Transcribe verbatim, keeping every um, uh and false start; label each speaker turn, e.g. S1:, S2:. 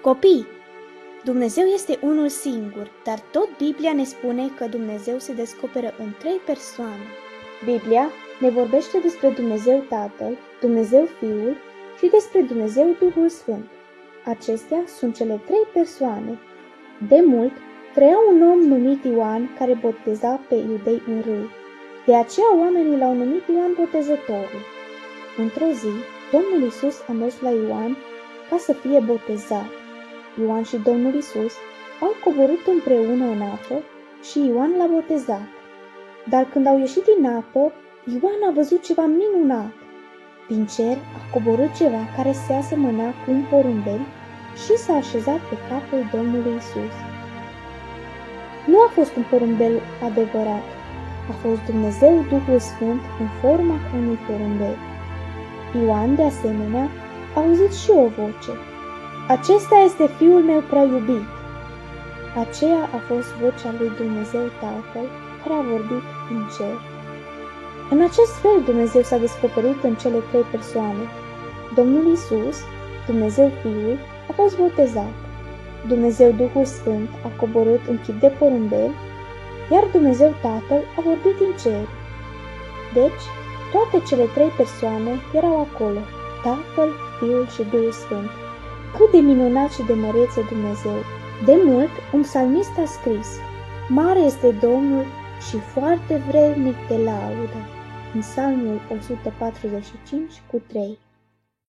S1: Copii, Dumnezeu este unul singur, dar tot Biblia ne spune că Dumnezeu se descoperă în trei persoane. Biblia ne vorbește despre Dumnezeu Tatăl, Dumnezeu Fiul și despre Dumnezeu Duhul Sfânt. Acestea sunt cele trei persoane. De mult trăia un om numit Ioan care boteza pe iudei în râu. De aceea oamenii l-au numit Ioan Botezătorul. Într-o zi, Domnul Iisus a mers la Ioan ca să fie botezat. Ioan și Domnul Iisus au coborât împreună în apă și Ioan l-a botezat. Dar când au ieșit din apă, Ioan a văzut ceva minunat. Din cer a coborât ceva care se asemăna cu un porumbel și s-a așezat pe capul Domnului Iisus. Nu a fost un porumbel adevărat, a fost Dumnezeu Duhul Sfânt în forma unui porumbel. Ioan, de asemenea, a auzit și o voce: "Acesta este Fiul meu prea iubit." Aceea a fost vocea lui Dumnezeu Tatăl care a vorbit din cer. În acest fel Dumnezeu s-a descoperit în cele trei persoane. Domnul Iisus, Dumnezeu Fiul, a fost botezat. Dumnezeu Duhul Sfânt a coborât în chip de porumbel, iar Dumnezeu Tatăl a vorbit din cer. Deci, toate cele trei persoane erau acolo, Tatăl, Fiul și Duhul Sfânt. Cât de minunat și de măreț e Dumnezeu! De mult, un psalmist a scris: "Mare este Domnul și foarte vrednic de laudă", în Psalmul o sută patruzeci și cinci cu trei.